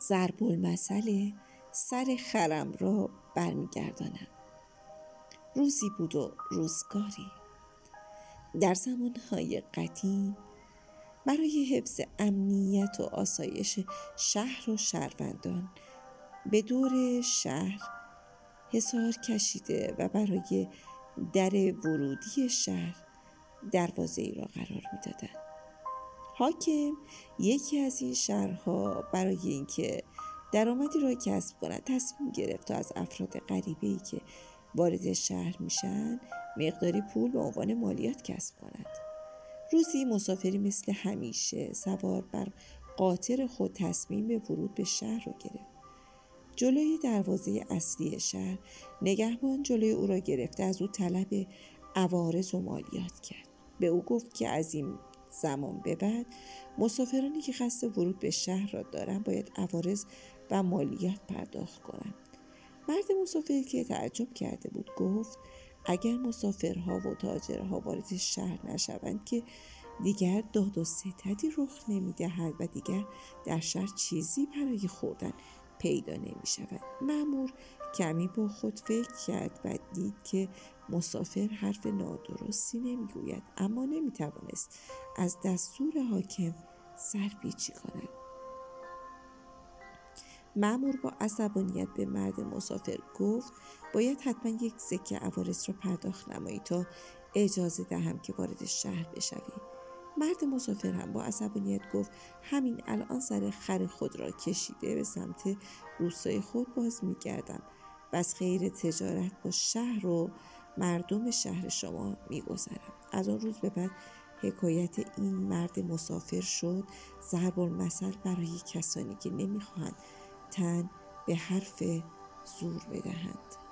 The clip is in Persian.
ضرب المثل سر خرم را برمیگردانم. روزی بود و روزگاری، در زمانهای قدیم برای حفظ امنیت و آسایش شهر و شهروندان به دور شهر حصار کشیده و برای در ورودی شهر دروازه‌ای را قرار می‌دادند. حاکم یکی از این شهرها برای اینکه درآمدی را کسب کند تصمیم گرفت تا از افراد غریبه‌ای که وارد شهر میشن مقداری پول به عنوان مالیات کسب کند. روزی مسافری مثل همیشه سوار بر قاطر خود تصمیم به ورود به شهر را گرفت. جلوی دروازه اصلی شهر نگهبان جلوی او را گرفته از او طلب عوارض و مالیات کرد. به او گفت که از این زمان به بعد مسافرانی که قصد ورود به شهر را دارند باید عوارض و مالیات پرداخت کنند. مرد مسافری که تعجب کرده بود گفت اگر مسافرها و تاجرها وارد شهر نشوند که دیگر داد و ستدی رخ نمی‌دهد و دیگر در شهر چیزی برای خوردن پیدا نمی‌شود. مأمور کمی با خود فکر کرد و دید که مسافر حرف نادرستی نمیگوید، اما نمیتوانست از دستور حاکم سرپیچی کند. مأمور با عصبانیت به مرد مسافر گفت باید حتما یک سکه عوارض را پرداخت نمایی تا اجازه دهم که وارد شهر بشوی. مرد مسافر هم با عصبانیت گفت همین الان سر خر خود را کشیده به سمت روستای خود باز میگردم و از خیر تجارت با شهر و مردم شهر شما میگذرم. از آن روز به بعد حکایت این مرد مسافر شد ضرب المثل برای کسانی که نمیخواهند تن به حرف زور بدهند.